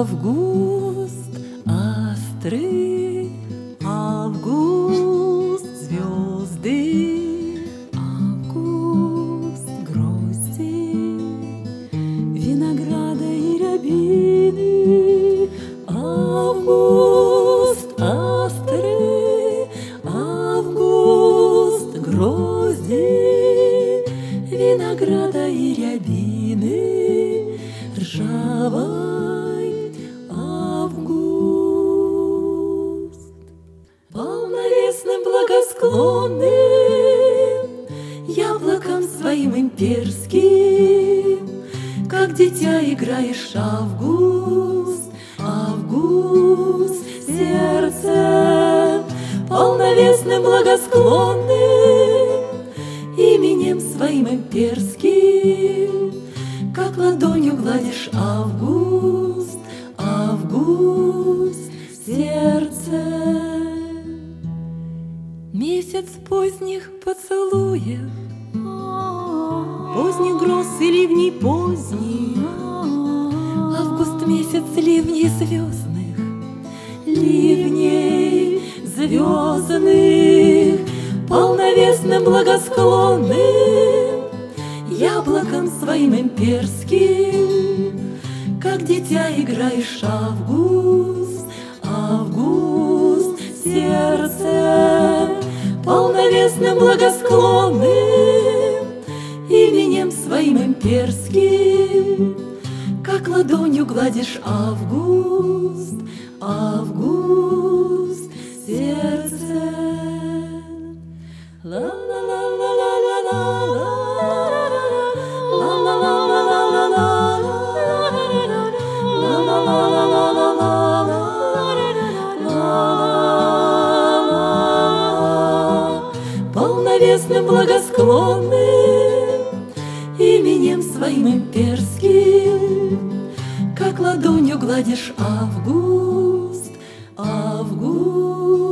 Август острый, август звезды, август грусти, винограда и рябины. Август острый, август грозди, винограда и рябины, ржавой август. Полновесным, благосклонным, яблоком своим имперским, как дитя играешь, август, август, сердцем полновесным, благосклонным, именем своим имперским, как ладонью гладишь, август, август, сердце. Месяц поздних поцелуев, поздних гроз и ливней поздних, август месяц ливней звездных, ливней звездных, полновесным, благосклонным, яблоком своим имперским, как дитя играешь, август, август, сердце, полновесным, благосклонным, именем своим имперским, как ладонью гладишь, август, август, сердце. Полновесным, благосклонным, именем своим имперским, как ладонью гладишь, август, август.